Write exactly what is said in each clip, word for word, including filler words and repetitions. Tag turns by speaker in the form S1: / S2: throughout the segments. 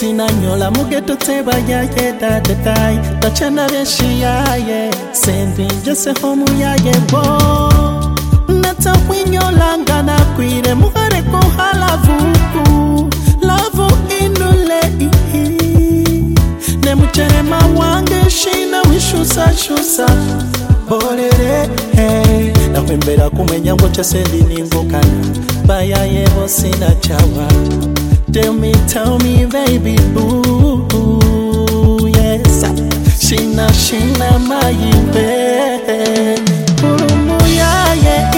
S1: Sinanyola mugeto teba ya ye da da dai Tachana beshi ya ye Sendi jese homu ya ye wo Nata winyola ngana kwire Muhare ko halavuku Lavu inule ihi Ne muchere mawange shina wishusa shusa Bolere hey Na kwembera kumenya ngocha sendi ningokana Baya yebo sina chawa Tell me, tell me, baby, ooh, ooh, yes. Shina, shina, my baby. Urumu ya ye,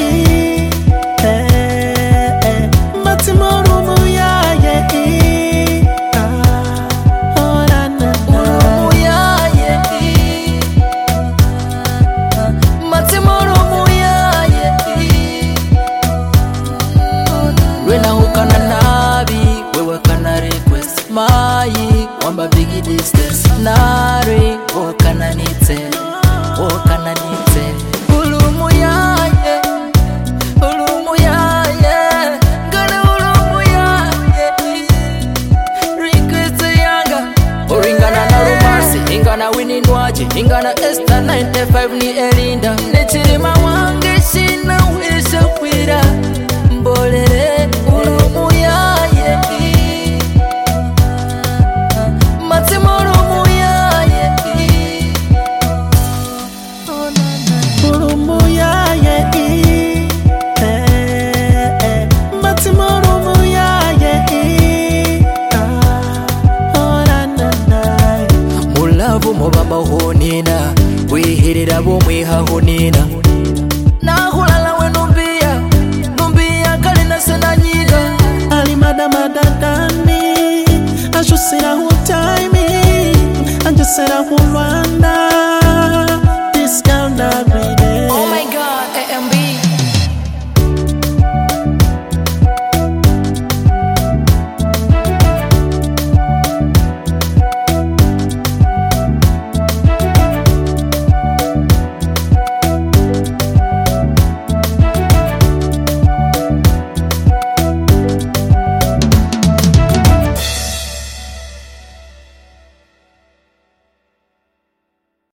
S1: eh, matimorumu ya ye, ah, oh na na.
S2: Urumu ya ye, matimorumu ya ye. Rena hukana nabi. Mayi wamba bigi distance nari wakana nite wakana nite ulumu ya ye ulumu ya ye gana ulumu ya ye request yanga oringana na romance ingana wini nwaji ingana Esther ninety-five ni Elinda nechirima wange shina wisha kwira mbolere ulumu ya ye Mubamba honina wihirira bo mwiha honina nahulala we numbia numbia kali na senanyiga
S1: ali madama dadani ajusira hu time anjusira hu Rwanda